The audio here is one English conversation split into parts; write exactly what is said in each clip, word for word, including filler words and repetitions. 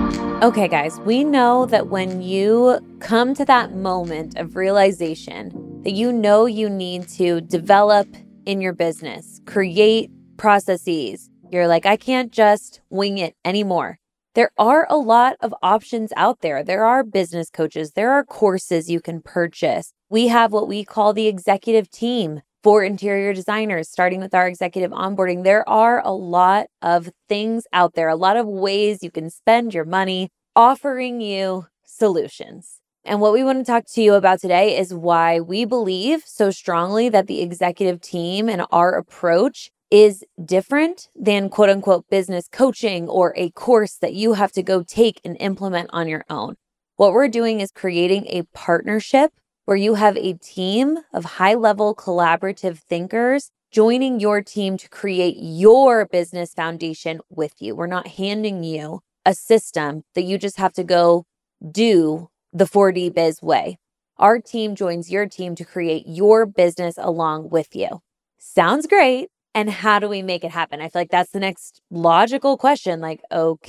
Okay, guys, we know that when you come to that moment of realization that you know you need to develop in your business, create processes, you're like, I can't just wing it anymore. There are a lot of options out there. There are business coaches. There are courses you can purchase. We have what we call the executive team for interior designers, starting with our executive onboarding. There are a lot of things out there, a lot of ways you can spend your money offering you solutions. And what we want to talk to you about today is why we believe so strongly that the executive team and our approach is different than quote unquote business coaching or a course that you have to go take and implement on your own. What we're doing is creating a partnership where you have a team of high-level collaborative thinkers joining your team to create your business foundation with you. We're not handing you a system that you just have to go do the four D Biz way. Our team joins your team to create your business along with you. Sounds great. And how do we make it happen? I feel like that's the next logical question. Like,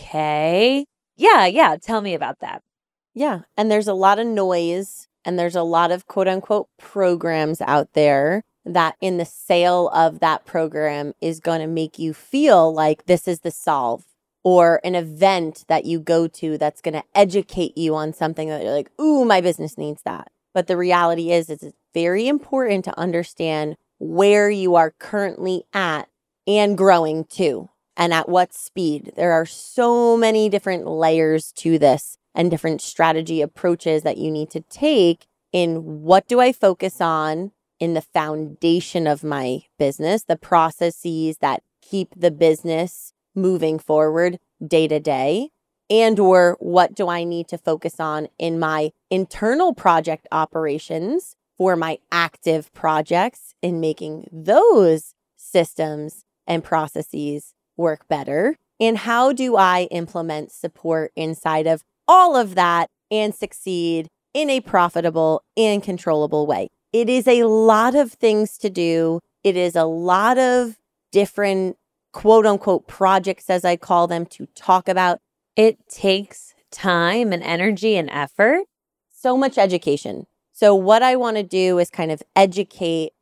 okay, yeah, yeah, tell me about that. Yeah. And there's a lot of noise and there's a lot of quote unquote programs out there that in the sale of that program is going to make you feel like this is the solve, or an event that you go to that's going to educate you on something that you're like, ooh, my business needs that. But the reality is, is it's very important to understand where you are currently at and growing to, and at what speed. There are so many different layers to this and different strategy approaches that you need to take in what do I focus on in the foundation of my business, the processes that keep the business moving forward day to day, and or what do I need to focus on in my internal project operations for my active projects in making those systems and processes work better, and how do I implement support inside of all of that and succeed in a profitable and controllable way. It is a lot of things to do. It is a lot of different quote unquote projects, as I call them, to talk about. It takes time and energy and effort. So much education. So what I want to do is kind of educate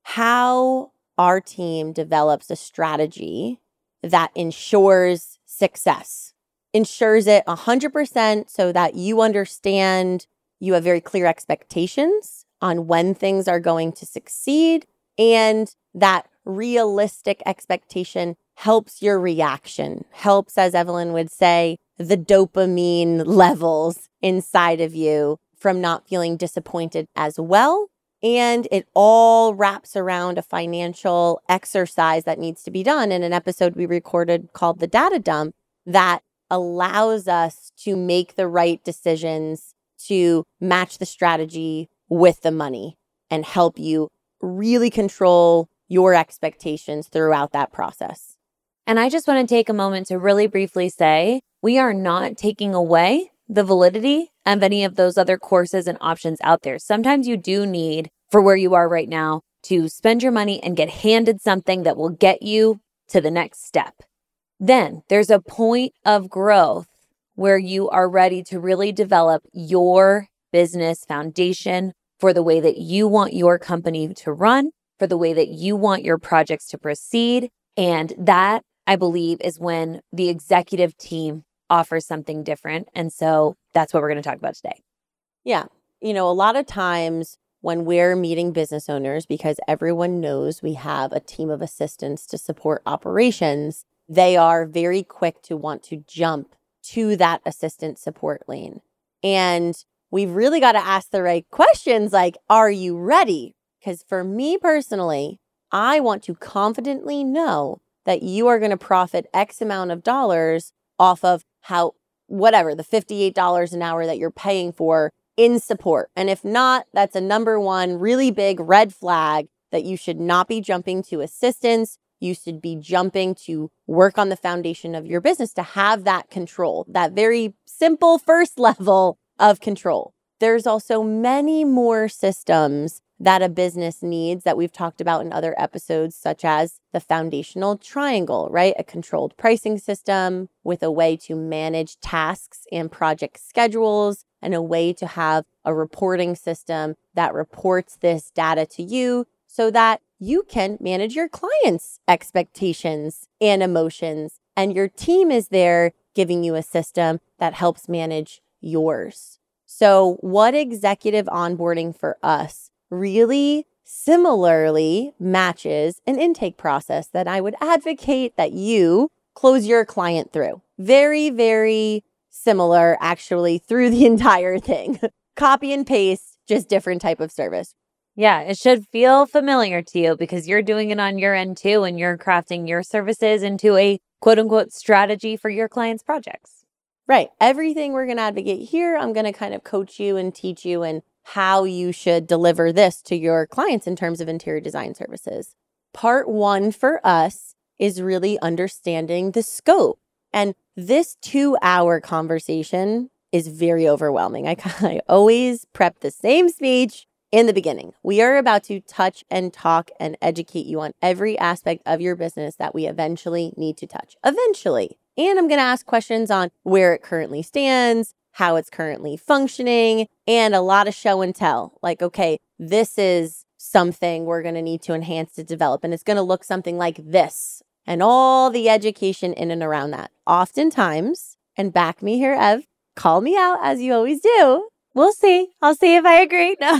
how our team develops a strategy that ensures success, ensures it one hundred percent so that you understand, you have very clear expectations on when things are going to succeed, and that realistic expectation helps your reaction, helps, as Evelyn would say, the dopamine levels inside of you from not feeling disappointed as well. And it all wraps around a financial exercise that needs to be done in an episode we recorded called The Data Dump that allows us to make the right decisions to match the strategy with the money and help you really control your expectations throughout that process. And I just want to take a moment to really briefly say, we are not taking away the validity of any of those other courses and options out there. Sometimes you do need, for where you are right now, to spend your money and get handed something that will get you to the next step. Then there's a point of growth where you are ready to really develop your business foundation for the way that you want your company to run, for the way that you want your projects to proceed. And that, I believe, is when the executive team offers something different. And so that's what we're going to talk about today. Yeah. You know, a lot of times when we're meeting business owners, because everyone knows we have a team of assistants to support operations, they are very quick to want to jump to that assistant support lane. And we've really got to ask the right questions like, are you ready? Because for me personally, I want to confidently know that you are going to profit X amount of dollars off of how, whatever, the fifty-eight dollars an hour that you're paying for in support. And if not, that's a number one really big red flag that you should not be jumping to assistance. You should be jumping to work on the foundation of your business to have that control, that very simple first level of control. There's also many more systems that a business needs that we've talked about in other episodes, such as the foundational triangle, right? A controlled pricing system with a way to manage tasks and project schedules, and a way to have a reporting system that reports this data to you so that you can manage your clients' expectations and emotions. And your team is there giving you a system that helps manage yours. So what executive onboarding for us really similarly matches an intake process that I would advocate that you close your client through. Very, very similar actually through the entire thing. Copy and paste, just different type of service. Yeah, it should feel familiar to you because you're doing it on your end too, and you're crafting your services into a quote unquote strategy for your clients' projects. Right. Everything we're going to advocate here, I'm going to kind of coach you and teach you and how you should deliver this to your clients in terms of interior design services. Part one for us is really understanding the scope. And this two hour conversation is very overwhelming. I, I always prep the same speech in the beginning. We are about to touch and talk and educate you on every aspect of your business that we eventually need to touch. Eventually. And I'm going to ask questions on where it currently stands, how it's currently functioning, and a lot of show and tell. Like, okay, this is something we're going to need to enhance to develop, and it's going to look something like this, and all the education in and around that. Oftentimes, and back me here, Ev, call me out as you always do. We'll see. I'll see if I agree. No.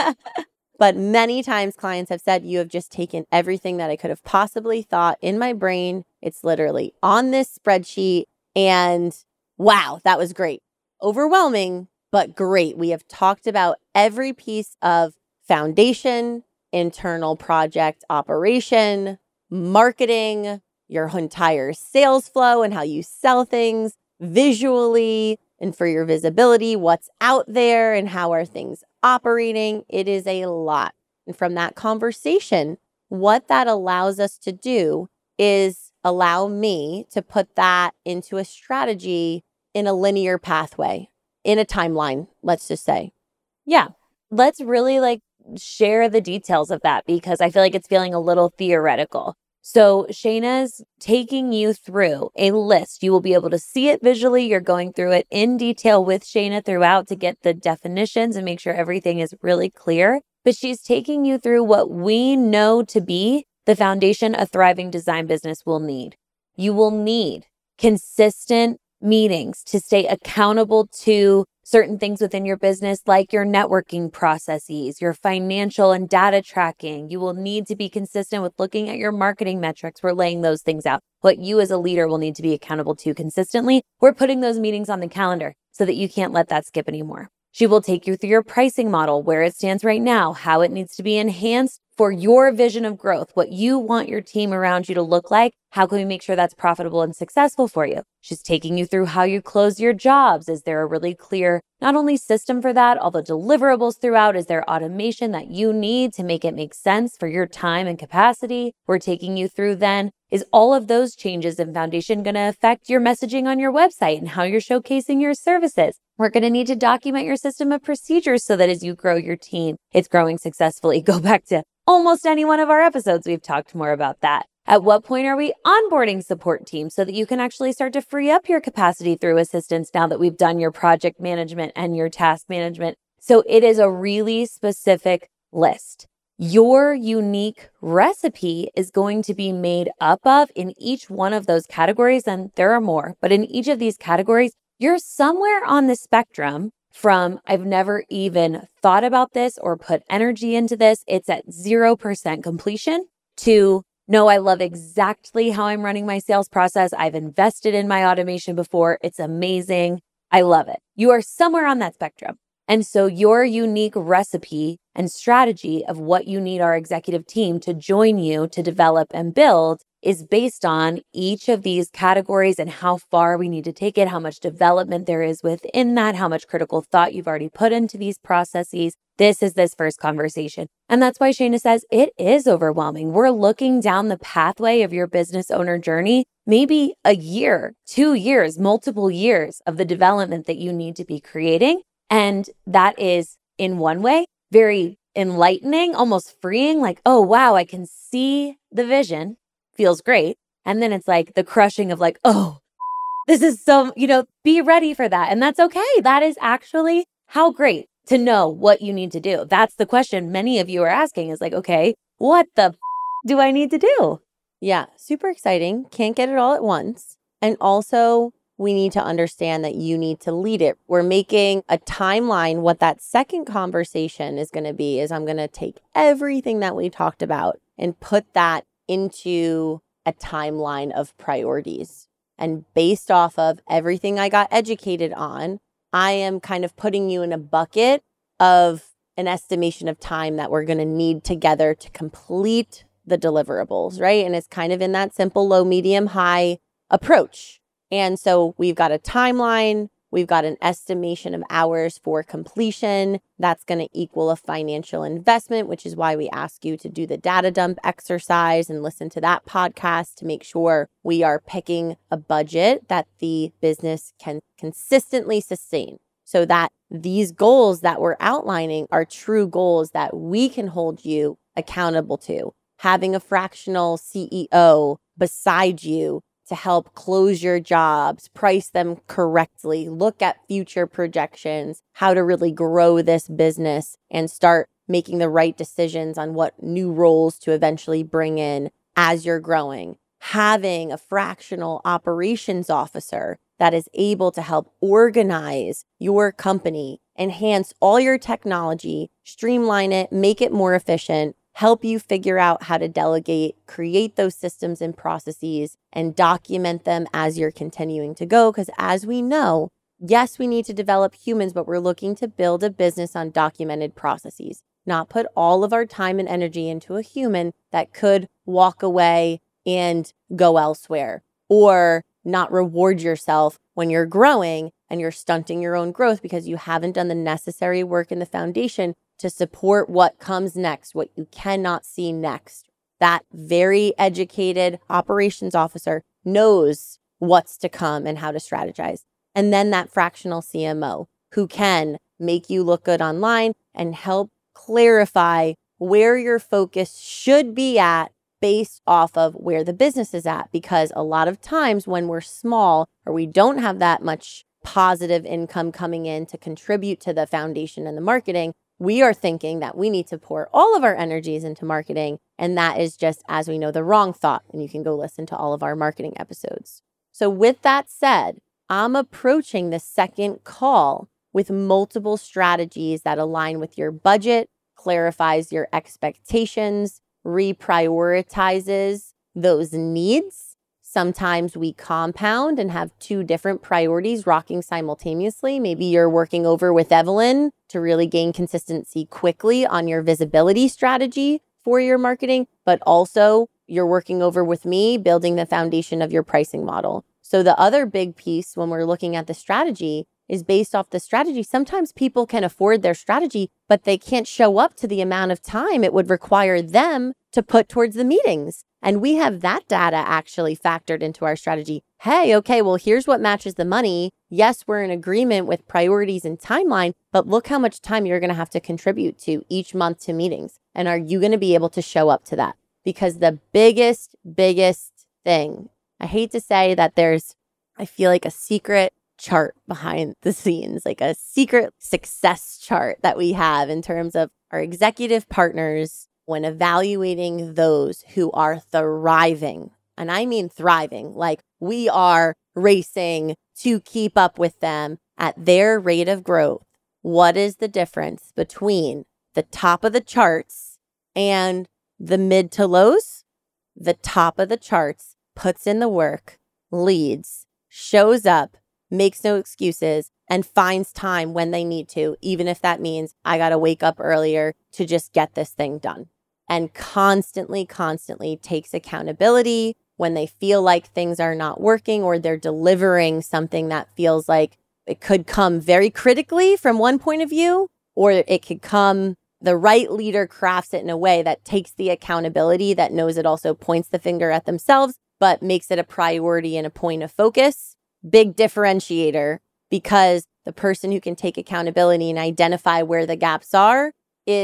But many times clients have said, you have just taken everything that I could have possibly thought in my brain. It's literally on this spreadsheet. And wow, that was great. Overwhelming, but great. We have talked about every piece of foundation, internal project operation, marketing, your entire sales flow and how you sell things visually, and for your visibility, what's out there and how are things operating. It is a lot. And from that conversation, what that allows us to do is allow me to put that into a strategy in a linear pathway, in a timeline, let's just say. Yeah. Let's really like share the details of that because I feel like it's feeling a little theoretical. So Shayna's taking you through a list. You will be able to see it visually. You're going through it in detail with Shayna throughout to get the definitions and make sure everything is really clear. But she's taking you through what we know to be the foundation a thriving design business will need. You will need consistent meetings to stay accountable to certain things within your business, like your networking processes, your financial and data tracking. You will need to be consistent with looking at your marketing metrics. We're laying those things out. What you as a leader will need to be accountable to consistently. We're putting those meetings on the calendar so that you can't let that skip anymore. She will take you through your pricing model, where it stands right now, how it needs to be enhanced for your vision of growth, what you want your team around you to look like. How can we make sure that's profitable and successful for you? She's taking you through how you close your jobs. Is there a really clear, not only system for that, all the deliverables throughout? Is there automation that you need to make it make sense for your time and capacity? We're taking you through then, is all of those changes in foundation going to affect your messaging on your website and how you're showcasing your services? We're going to need to document your system of procedures so that as you grow your team, it's growing successfully. Go back to almost any one of our episodes. We've talked more about that. At what point are we onboarding support teams so that you can actually start to free up your capacity through assistance now that we've done your project management and your task management? So it is a really specific list. Your unique recipe is going to be made up of in each one of those categories, and there are more, but in each of these categories, you're somewhere on the spectrum from I've never even thought about this or put energy into this, it's at zero percent completion, to no, I love exactly how I'm running my sales process. I've invested in my automation before. It's amazing. I love it. You are somewhere on that spectrum. And so your unique recipe and strategy of what you need our executive team to join you to develop and build is based on each of these categories and how far we need to take it, how much development there is within that, how much critical thought you've already put into these processes. This is this first conversation. And that's why Shayna says it is overwhelming. We're looking down the pathway of your business owner journey, maybe a year, two years, multiple years of the development that you need to be creating. And that is, in one way, very enlightening, almost freeing, like, oh, wow, I can see the vision, feels great. And then it's like the crushing of like, oh, this is so, you know, be ready for that. And that's okay. That is actually how great to know what you need to do. That's the question many of you are asking is like, okay, what the f- do I need to do? Yeah, super exciting. Can't get it all at once. And also, we need to understand that you need to lead it. We're making a timeline. What that second conversation is going to be is I'm going to take everything that we talked about and put that into a timeline of priorities. And based off of everything I got educated on, I am kind of putting you in a bucket of an estimation of time that we're going to need together to complete the deliverables, right? And it's kind of in that simple low, medium, high approach. And so we've got a timeline, we've got an estimation of hours for completion. That's going to equal a financial investment, which is why we ask you to do the data dump exercise and listen to that podcast to make sure we are picking a budget that the business can consistently sustain, so that these goals that we're outlining are true goals that we can hold you accountable to. Having a fractional C E O beside you to help close your jobs, price them correctly, look at future projections, how to really grow this business and start making the right decisions on what new roles to eventually bring in as you're growing. Having a fractional operations officer that is able to help organize your company, enhance all your technology, streamline it, make it more efficient, help you figure out how to delegate, create those systems and processes, and document them as you're continuing to go. Because as we know, yes, we need to develop humans, but we're looking to build a business on documented processes, not put all of our time and energy into a human that could walk away and go elsewhere, or not reward yourself when you're growing and you're stunting your own growth because you haven't done the necessary work in the foundation to support what comes next, what you cannot see next. That very educated operations officer knows what's to come and how to strategize. And then that fractional C M O who can make you look good online and help clarify where your focus should be at based off of where the business is at. Because a lot of times when we're small or we don't have that much positive income coming in to contribute to the foundation and the marketing, we are thinking that we need to pour all of our energies into marketing. And that is just, as we know, the wrong thought. And you can go listen to all of our marketing episodes. So with that said, I'm approaching the second call with multiple strategies that align with your budget, clarifies your expectations, reprioritizes those needs. Sometimes we compound and have two different priorities rocking simultaneously. Maybe you're working over with Evelyn to really gain consistency quickly on your visibility strategy for your marketing, but also you're working over with me building the foundation of your pricing model. So the other big piece when we're looking at the strategy is based off the strategy. Sometimes people can afford their strategy, but they can't show up to the amount of time it would require them to put towards the meetings. And we have that data actually factored into our strategy. Hey, okay, well, here's what matches the money. Yes, we're in agreement with priorities and timeline, but look how much time you're going to have to contribute to each month to meetings. And are you going to be able to show up to that? Because the biggest, biggest thing, I hate to say that there's, I feel like a secret chart behind the scenes, like a secret success chart that we have in terms of our executive partners when evaluating those who are thriving. And I mean thriving, like we are racing to keep up with them at their rate of growth. What is the difference between the top of the charts and the mid to lows? The top of the charts puts in the work, leads, shows up, makes no excuses, and finds time when they need to, even if that means I got to wake up earlier to just get this thing done. And constantly, constantly takes accountability when they feel like things are not working or they're delivering something that feels like it could come very critically from one point of view, or it could come, the right leader crafts it in a way that takes the accountability, that knows it also points the finger at themselves, but makes it a priority and a point of focus. Big differentiator, because the person who can take accountability and identify where the gaps are is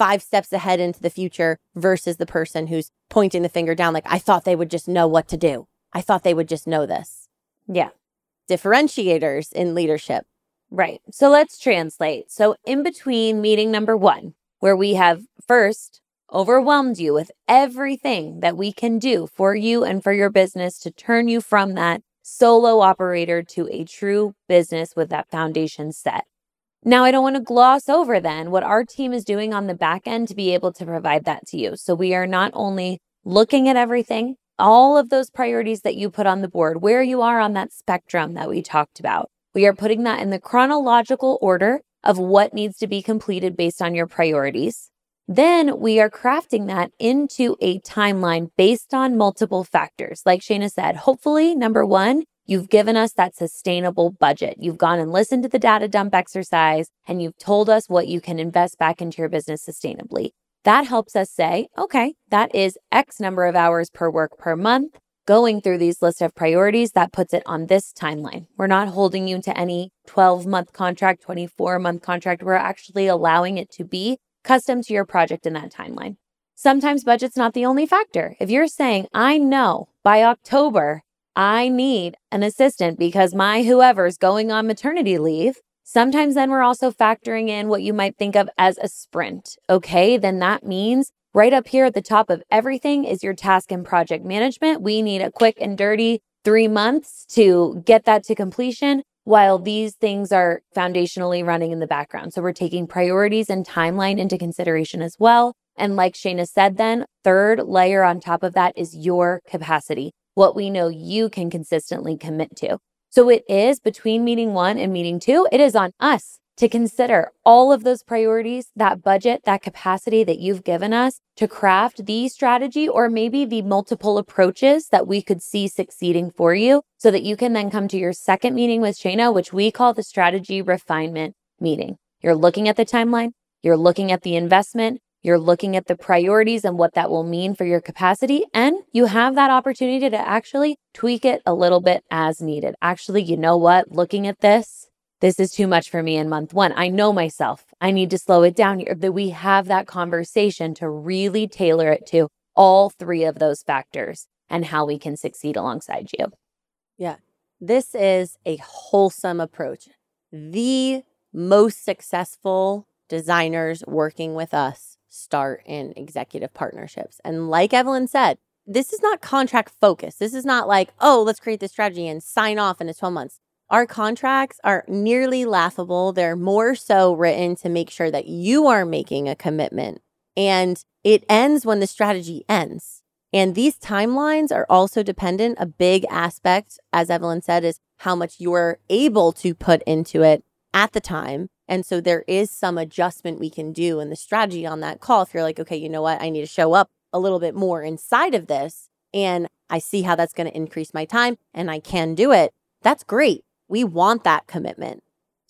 five steps ahead into the future versus the person who's pointing the finger down like, I thought they would just know what to do. I thought they would just know this. Yeah. Differentiators in leadership. Right. So let's translate. So in between meeting number one, where we have first overwhelmed you with everything that we can do for you and for your business to turn you from that solo operator to a true business with that foundation set. Now, I don't want to gloss over then what our team is doing on the back end to be able to provide that to you. So we are not only looking at everything, all of those priorities that you put on the board, where you are on that spectrum that we talked about. We are putting that in the chronological order of what needs to be completed based on your priorities. Then we are crafting that into a timeline based on multiple factors. Like Shayna said, hopefully, number one, you've given us that sustainable budget. You've gone and listened to the data dump exercise, and you've told us what you can invest back into your business sustainably. That helps us say, okay, that is X number of hours per work per month. Going through these list of priorities, that puts it on this timeline. We're not holding you to any twelve-month contract, twenty-four-month contract. We're actually allowing it to be custom to your project in that timeline. Sometimes budget's not the only factor. If you're saying, I know by October, I need an assistant because my whoever's going on maternity leave, sometimes then we're also factoring in what you might think of as a sprint. Okay, then that means right up here at the top of everything is your task and project management. We need a quick and dirty three months to get that to completion while these things are foundationally running in the background. So we're taking priorities and timeline into consideration as well. And like Shayna said then, third layer on top of that is your capacity, what we know you can consistently commit to. So it is between meeting one and meeting two, it is on us to consider all of those priorities, that budget, that capacity that you've given us to craft the strategy or maybe the multiple approaches that we could see succeeding for you so that you can then come to your second meeting with Shayna, which we call the strategy refinement meeting. You're looking at the timeline, you're looking at the investment, you're looking at the priorities and what that will mean for your capacity, and you have that opportunity to actually tweak it a little bit as needed. Actually, you know what? Looking at this, this is too much for me in month one. I know myself. I need to slow it down here. That we have that conversation to really tailor it to all three of those factors and how we can succeed alongside you. Yeah. This is a wholesome approach. The most successful designers working with us start in executive partnerships. And like Evelyn said, this is not contract focused. This is not like, oh, let's create this strategy and sign off in twelve months. Our contracts are nearly laughable. They're more so written to make sure that you are making a commitment. And it ends when the strategy ends. And these timelines are also dependent. A big aspect, as Evelyn said, is how much you're able to put into it at the time. And so there is some adjustment we can do in the strategy on that call. If you're like, okay, you know what? I need to show up a little bit more inside of this. And I see how that's going to increase my time and I can do it. That's great. We want that commitment.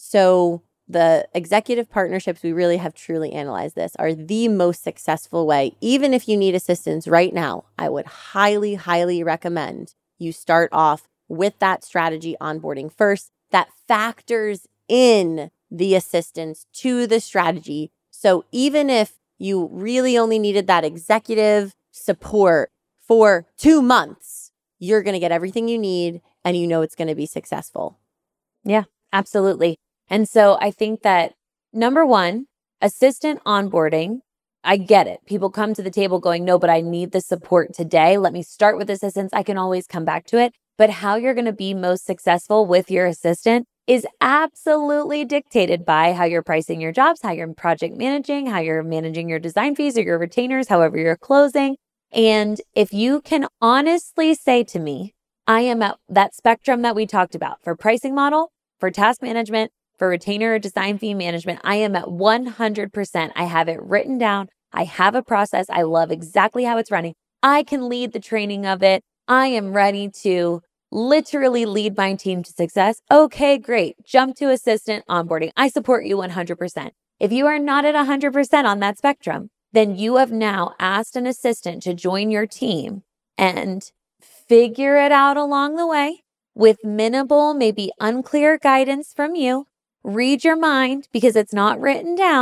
So the executive partnerships, we really have truly analyzed this, are the most successful way. Even if you need assistance right now, I would highly, highly recommend you start off with that strategy onboarding first. That factors in the assistance to the strategy. So even if you really only needed that executive support for two months, you're going to get everything you need and you know it's going to be successful. Yeah, absolutely. And so I think that number one, assistant onboarding, I get it. People come to the table going, no, but I need the support today. Let me start with assistance. I can always come back to it. But how you're going to be most successful with your assistant is absolutely dictated by how you're pricing your jobs, how you're project managing, how you're managing your design fees or your retainers, however you're closing. And if you can honestly say to me, I am at that spectrum that we talked about for pricing model, for task management, for retainer or design fee management, I am at one hundred percent. I have it written down. I have a process. I love exactly how it's running. I can lead the training of it. I am ready to literally lead my team to success. Okay, great. Jump to assistant onboarding. I support you one hundred percent. If you are not at one hundred percent on that spectrum, then you have now asked an assistant to join your team and figure it out along the way with minimal, maybe unclear guidance from you. Read your mind because it's not written down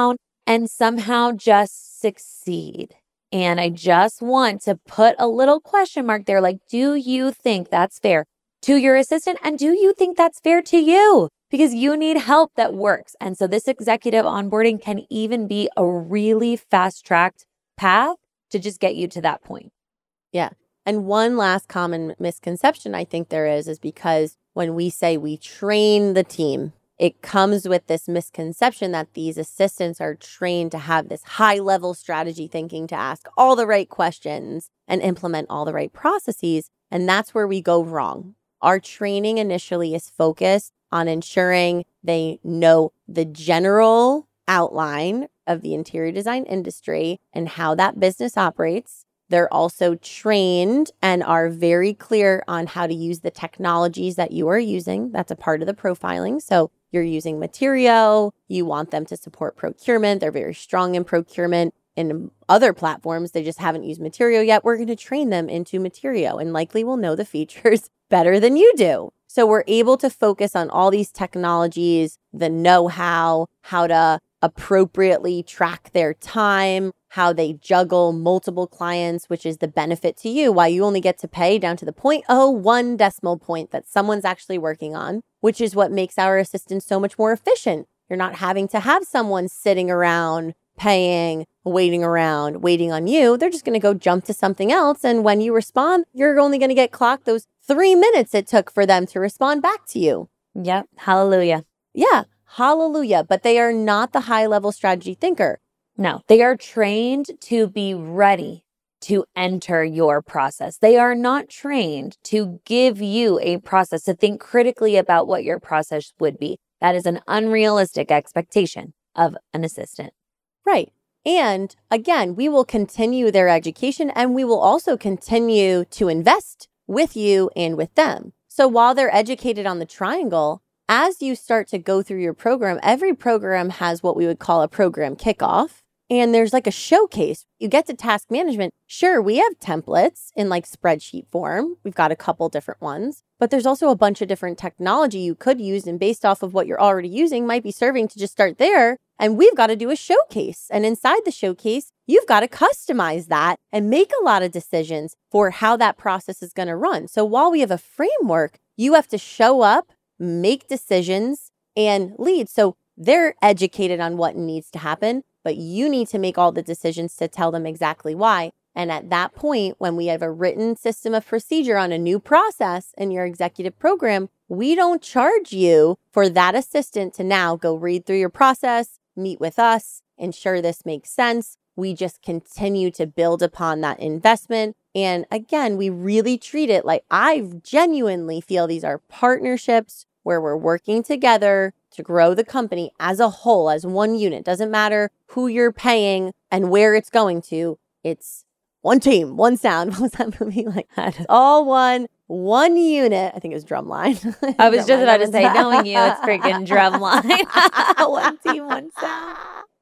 and somehow just succeed. And I just want to put a little question mark there. Like, do you think that's fair to your assistant? And do you think that's fair to you? Because you need help that works. And so this executive onboarding can even be a really fast-tracked path to just get you to that point. Yeah. And one last common misconception I think there is, is because when we say we train the team, it comes with this misconception that these assistants are trained to have this high-level strategy thinking, to ask all the right questions and implement all the right processes. And that's where we go wrong. Our training initially is focused on ensuring they know the general outline of the interior design industry and how that business operates. They're also trained and are very clear on how to use the technologies that you are using. That's a part of the profiling. So you're using Materio. You want them to support procurement. They're very strong in procurement. In other platforms, they just haven't used Materio yet. We're going to train them into Materio and likely will know the features better than you do. So we're able to focus on all these technologies, the know-how, how to appropriately track their time, how they juggle multiple clients, which is the benefit to you, why you only get to pay down to the zero point zero one decimal point that someone's actually working on, which is what makes our assistants so much more efficient. You're not having to have someone sitting around, paying, waiting around, waiting on you. They're just going to go jump to something else. And when you respond, you're only going to get clocked those three minutes it took for them to respond back to you. Yep. Hallelujah. Yeah. Hallelujah. But they are not the high-level strategy thinker. No, they are trained to be ready to enter your process. They are not trained to give you a process, to think critically about what your process would be. That is an unrealistic expectation of an assistant. Right. And again, we will continue their education and we will also continue to invest with you and with them. So while they're educated on the triangle, as you start to go through your program, every program has what we would call a program kickoff. And there's like a showcase. You get to task management. Sure, we have templates in like spreadsheet form. We've got a couple different ones, but there's also a bunch of different technology you could use. And based off of what you're already using might be serving to just start there. And we've got to do a showcase. And inside the showcase, you've got to customize that and make a lot of decisions for how that process is going to run. So while we have a framework, you have to show up, make decisions, and lead. So they're educated on what needs to happen, but you need to make all the decisions to tell them exactly why. And at that point, when we have a written system of procedure on a new process in your executive program, we don't charge you for that assistant to now go read through your process, meet with us, ensure this makes sense. We just continue to build upon that investment. And again, we really treat it like, I genuinely feel these are partnerships where we're working together to grow the company as a whole, as one unit. Doesn't matter who you're paying and where it's going to. It's one team, one sound. What was that movie like? It's all one, one unit. I think it was Drumline. I was just about to say, knowing you, it's freaking Drumline. One team, one sound.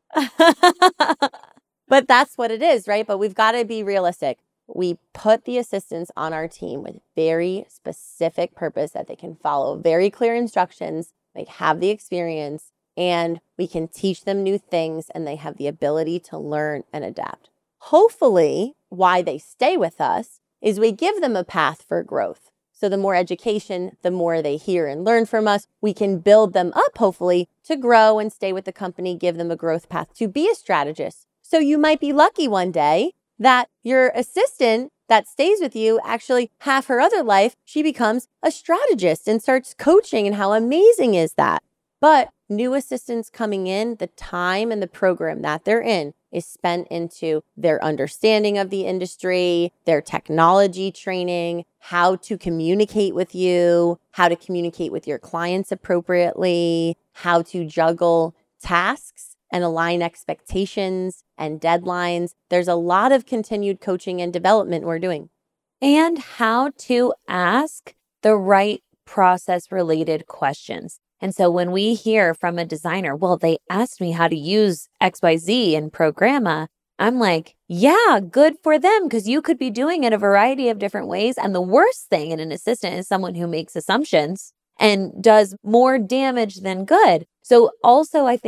But that's what it is, right? But we've got to be realistic. We put the assistants on our team with very specific purpose that they can follow very clear instructions. They have the experience and we can teach them new things and they have the ability to learn and adapt. Hopefully, why they stay with us is we give them a path for growth. So the more education, the more they hear and learn from us, we can build them up, hopefully, to grow and stay with the company, give them a growth path to be a strategist. So you might be lucky one day that your assistant that stays with you, actually half her other life, she becomes a strategist and starts coaching. And how amazing is that? But new assistants coming in, the time and the program that they're in is spent into their understanding of the industry, their technology training, how to communicate with you, how to communicate with your clients appropriately, how to juggle tasks and align expectations and deadlines. There's a lot of continued coaching and development we're doing. And how to ask the right process-related questions. And so when we hear from a designer, well, they asked me how to use X Y Z in Programma, I'm like, yeah, good for them, because you could be doing it a variety of different ways. And the worst thing in an assistant is someone who makes assumptions and does more damage than good. So also, I think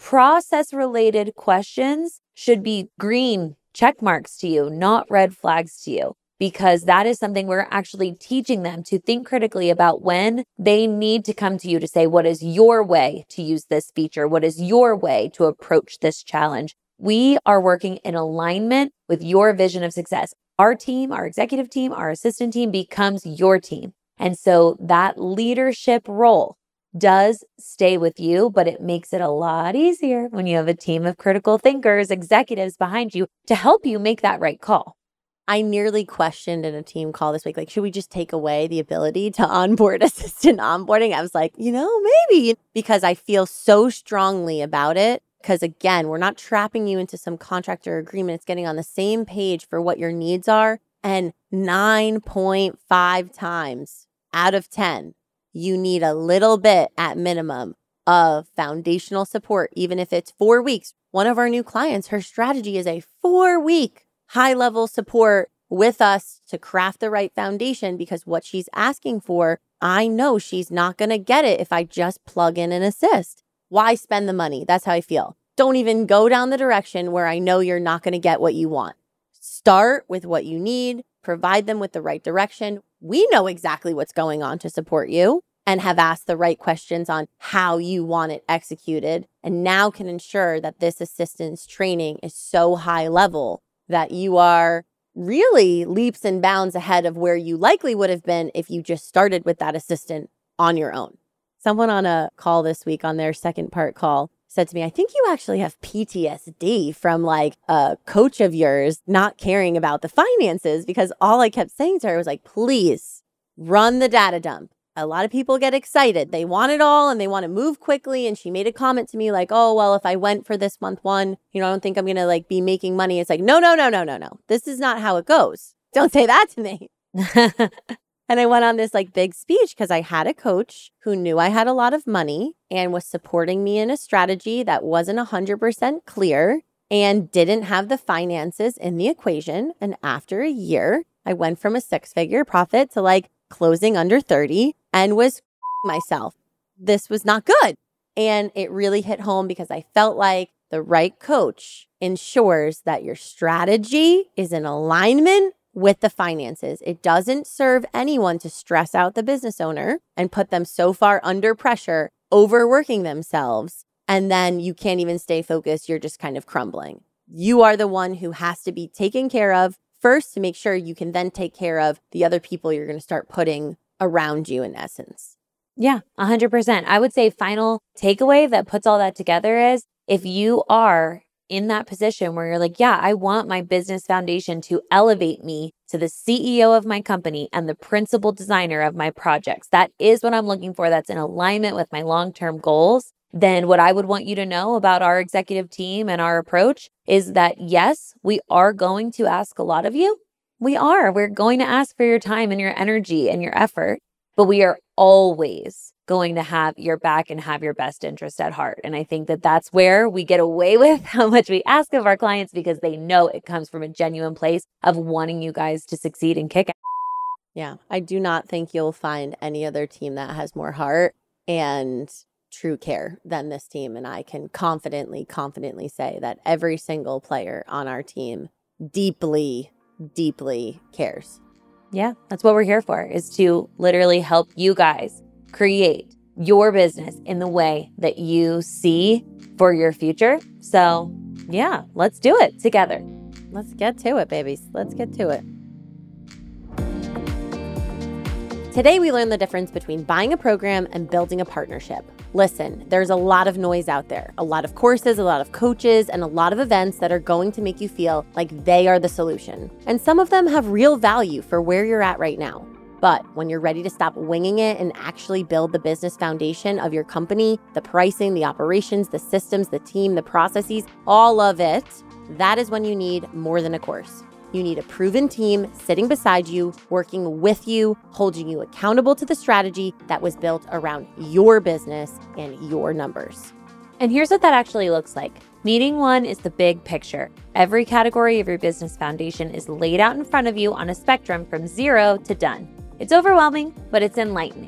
process-related questions should be green check marks to you, not red flags to you, because that is something we're actually teaching them to think critically about when they need to come to you to say, what is your way to use this feature? What is your way to approach this challenge? We are working in alignment with your vision of success. Our team, our executive team, our assistant team becomes your team. And so that leadership role does stay with you, but it makes it a lot easier when you have a team of critical thinkers, executives behind you to help you make that right call. I nearly questioned in a team call this week, like, should we just take away the ability to onboard assistant onboarding? I was like, you know, maybe, because I feel so strongly about it. Because again, we're not trapping you into some contract or agreement. It's getting on the same page for what your needs are. And nine point five times out of ten, you need a little bit at minimum of foundational support, even if it's four weeks. One of our new clients, her strategy is a four-week high-level support with us to craft the right foundation, because what she's asking for, I know she's not going to get it if I just plug in and assist. Why spend the money? That's how I feel. Don't even go down the direction where I know you're not going to get what you want. Start with what you need, provide them with the right direction. We know exactly what's going on to support you and have asked the right questions on how you want it executed, and now can ensure that this assistance training is so high level that you are really leaps and bounds ahead of where you likely would have been if you just started with that assistant on your own. Someone on a call this week, on their second part call, said to me, I think you actually have P T S D from like a coach of yours not caring about the finances, because all I kept saying to her was like, please run the data dump. A lot of people get excited. They want it all and they want to move quickly. And she made a comment to me like, oh, well, if I went for this month one, you know, I don't think I'm going to like be making money. It's like, no, no, no, no, no, no. This is not how it goes. Don't say that to me. And I went on this like big speech because I had a coach who knew I had a lot of money and was supporting me in a strategy that wasn't one hundred percent clear and didn't have the finances in the equation. And after a year, I went from a six-figure profit to like closing under thirty and was myself. This was not good. And it really hit home because I felt like the right coach ensures that your strategy is in alignment with the finances. It doesn't serve anyone to stress out the business owner and put them so far under pressure, overworking themselves, and then you can't even stay focused. You're just kind of crumbling. You are the one who has to be taken care of first to make sure you can then take care of the other people you're going to start putting around you in essence. Yeah, one hundred percent. I would say final takeaway that puts all that together is if you are in that position where you're like, yeah, I want my business foundation to elevate me to the C E O of my company and the principal designer of my projects. That is what I'm looking for. That's in alignment with my long-term goals. Then what I would want you to know about our executive team and our approach is that, yes, we are going to ask a lot of you. We are. We're going to ask for your time and your energy and your effort, but we are always going to have your back and have your best interest at heart. And I think that that's where we get away with how much we ask of our clients, because they know it comes from a genuine place of wanting you guys to succeed and kick ass. Yeah, I do not think you'll find any other team that has more heart and true care than this team. And I can confidently, confidently say that every single player on our team deeply, deeply cares. Yeah, that's what we're here for, is to literally help you guys create your business in the way that you see for your future. So yeah, let's do it together. Let's get to it, babies. Let's get to it. Today, we learned the difference between buying a program and building a partnership. Listen, there's a lot of noise out there, a lot of courses, a lot of coaches, and a lot of events that are going to make you feel like they are the solution. And some of them have real value for where you're at right now. But when you're ready to stop winging it and actually build the business foundation of your company, the pricing, the operations, the systems, the team, the processes, all of it, that is when you need more than a course. You need a proven team sitting beside you, working with you, holding you accountable to the strategy that was built around your business and your numbers. And here's what that actually looks like. Meeting one is the big picture. Every category of your business foundation is laid out in front of you on a spectrum from zero to done. It's overwhelming, but it's enlightening.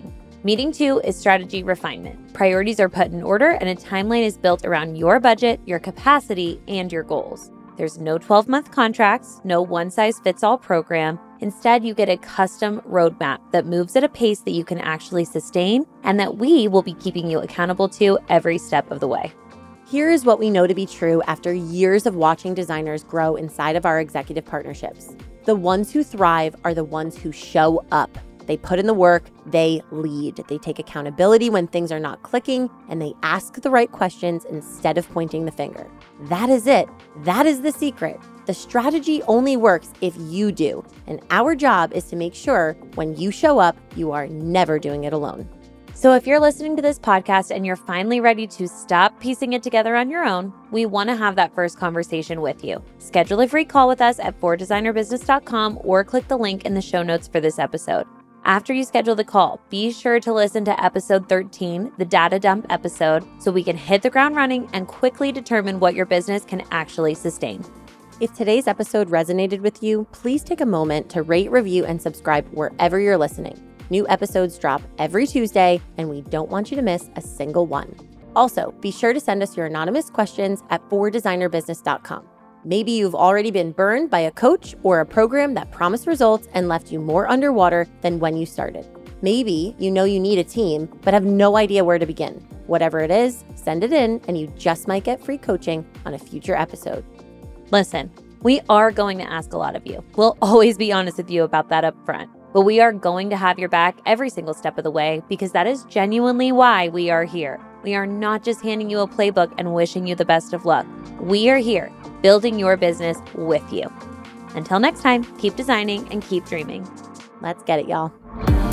Meeting two is strategy refinement. Priorities are put in order and a timeline is built around your budget, your capacity, and your goals. There's no twelve-month contracts, no one-size-fits-all program. Instead, you get a custom roadmap that moves at a pace that you can actually sustain and that we will be keeping you accountable to every step of the way. Here is what we know to be true after years of watching designers grow inside of our executive partnerships. The ones who thrive are the ones who show up. They put in the work, they lead, they take accountability when things are not clicking, and they ask the right questions instead of pointing the finger. That is it. That is the secret. The strategy only works if you do, and our job is to make sure when you show up, you are never doing it alone. So if you're listening to this podcast and you're finally ready to stop piecing it together on your own, we want to have that first conversation with you. Schedule a free call with us at for designer business dot com or click the link in the show notes for this episode. After you schedule the call, be sure to listen to episode thirteen, the data dump episode, so we can hit the ground running and quickly determine what your business can actually sustain. If today's episode resonated with you, please take a moment to rate, review, and subscribe wherever you're listening. New episodes drop every Tuesday, and we don't want you to miss a single one. Also, be sure to send us your anonymous questions at for designer business dot com. Maybe you've already been burned by a coach or a program that promised results and left you more underwater than when you started. Maybe you know you need a team, but have no idea where to begin. Whatever it is, send it in and you just might get free coaching on a future episode. Listen, we are going to ask a lot of you. We'll always be honest with you about that up front, but we are going to have your back every single step of the way because that is genuinely why we are here. We are not just handing you a playbook and wishing you the best of luck. We are here building your business with you. Until next time, keep designing and keep dreaming. Let's get it, y'all.